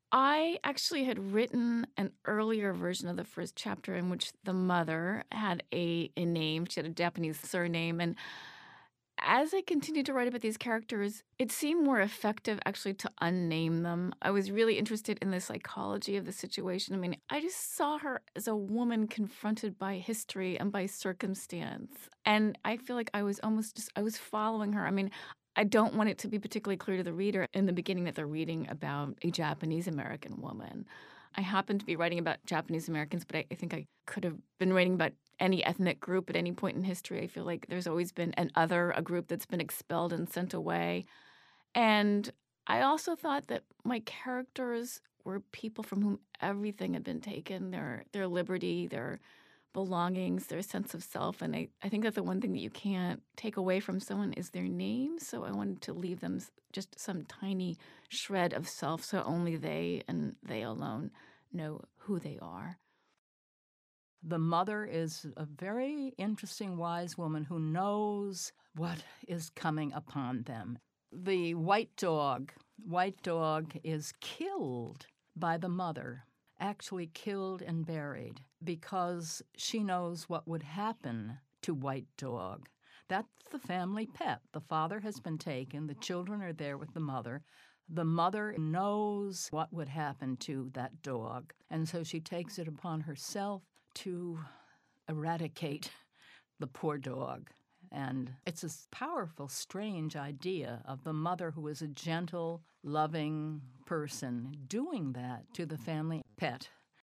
I actually had written an earlier version of the first chapter in which the mother had a name. She had a Japanese surname, and as I continued to write about these characters, it seemed more effective actually to unname them. I was really interested in the psychology of the situation. I mean, I just saw her as a woman confronted by history and by circumstance. And I feel like I was almost just I was following her. I mean, I don't want it to be particularly clear to the reader in the beginning that they're reading about a Japanese American woman. I happen to be writing about Japanese Americans, but I think I could have been writing about any ethnic group at any point in history. I feel like there's always been an other, a group that's been expelled and sent away. And I also thought that my characters were people from whom everything had been taken, their liberty, their belongings, their sense of self. And I think that the one thing that you can't take away from someone is their name. So I wanted to leave them just some tiny shred of self so only they and they alone know who they are. The mother is a very interesting, wise woman who knows what is coming upon them. The white dog is killed by the mother, actually killed and buried, because she knows what would happen to White Dog. That's the family pet. The father has been taken. The children are there with the mother. The mother knows what would happen to that dog, and so she takes it upon herself to eradicate the poor dog. And it's a powerful, strange idea of the mother who is a gentle, loving person doing that to the family pet.